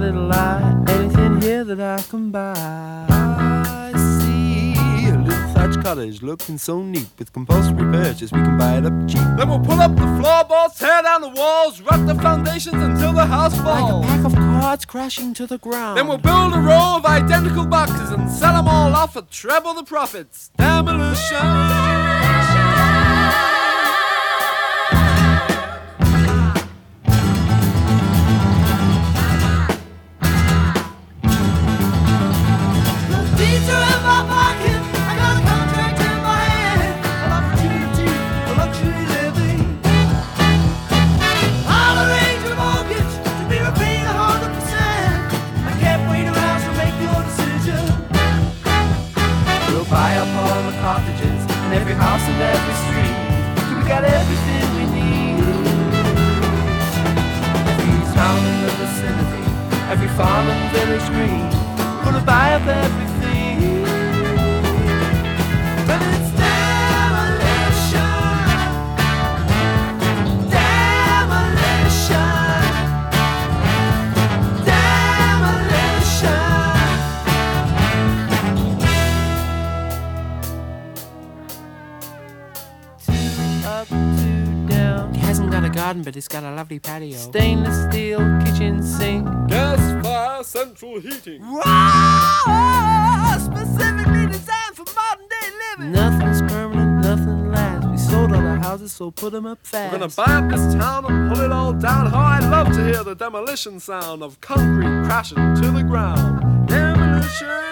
little light, anything here that I can buy. I see a little thatched cottage looking so neat. With compulsory purchase we can buy it up cheap. Then we'll pull up the floorboards, tear down the walls, rock the foundations until the house falls. Like a pack of cards crashing to the ground. Then we'll build a row of identical boxes and sell them all off for treble the profits. Demolition. Every house and every street, we got everything we need. Every town in the vicinity, every farm and village green, we're gonna buy up everything. But it's demolition, demolition, demolition. Up, two, down. He hasn't got a garden, but it's got a lovely patio. Stainless steel kitchen sink. Gas fire central heating. Whoa! Specifically designed for modern day living. Nothing's permanent, nothing lasts. We sold all our houses, so put them up fast. We're gonna buy up this town and pull it all down. How I love to hear the demolition sound of concrete crashing to the ground. Demolition.